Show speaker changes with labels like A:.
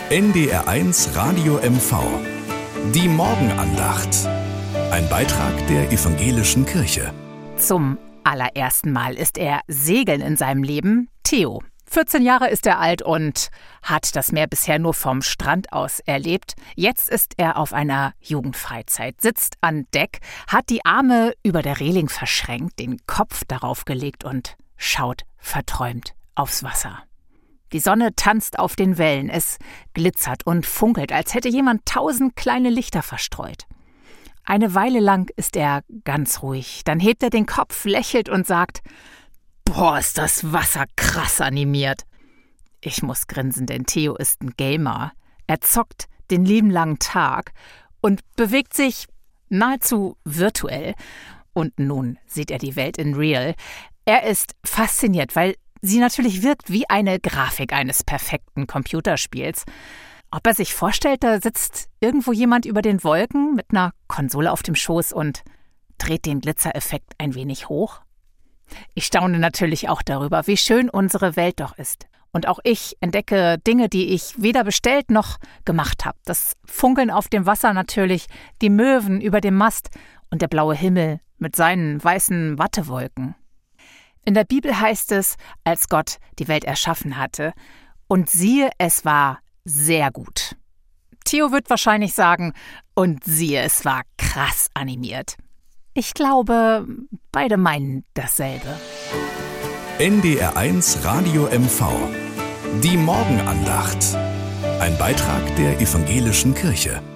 A: NDR1 Radio MV. Die Morgenandacht. Ein Beitrag der Evangelischen Kirche.
B: Zum allerersten Mal ist er segeln in seinem Leben. Theo. 14 Jahre ist er alt und hat das Meer bisher nur vom Strand aus erlebt. Jetzt ist er auf einer Jugendfreizeit, sitzt an Deck, hat die Arme über der Reling verschränkt, den Kopf darauf gelegt und schaut verträumt aufs Wasser. Die Sonne tanzt auf den Wellen, es glitzert und funkelt, als hätte jemand 1000 kleine Lichter verstreut. Eine Weile lang ist er ganz ruhig, dann hebt er den Kopf, lächelt und sagt: »Boah, ist das Wasser krass animiert.« Ich muss grinsen, denn Theo ist ein Gamer. Er zockt den lieben langen Tag und bewegt sich nahezu virtuell. Und nun sieht er die Welt in real. Er ist fasziniert, weil sie natürlich wirkt wie eine Grafik eines perfekten Computerspiels. Ob er sich vorstellt, da sitzt irgendwo jemand über den Wolken mit einer Konsole auf dem Schoß und dreht den Glitzereffekt ein wenig hoch? Ich staune natürlich auch darüber, wie schön unsere Welt doch ist. Und auch ich entdecke Dinge, die ich weder bestellt noch gemacht habe. Das Funkeln auf dem Wasser natürlich, die Möwen über dem Mast und der blaue Himmel mit seinen weißen Wattewolken. In der Bibel heißt es, als Gott die Welt erschaffen hatte: und siehe, es war sehr gut. Theo wird wahrscheinlich sagen: und siehe, es war krass animiert. Ich glaube, beide meinen dasselbe.
A: NDR1 Radio MV. Die Morgenandacht. Ein Beitrag der Evangelischen Kirche.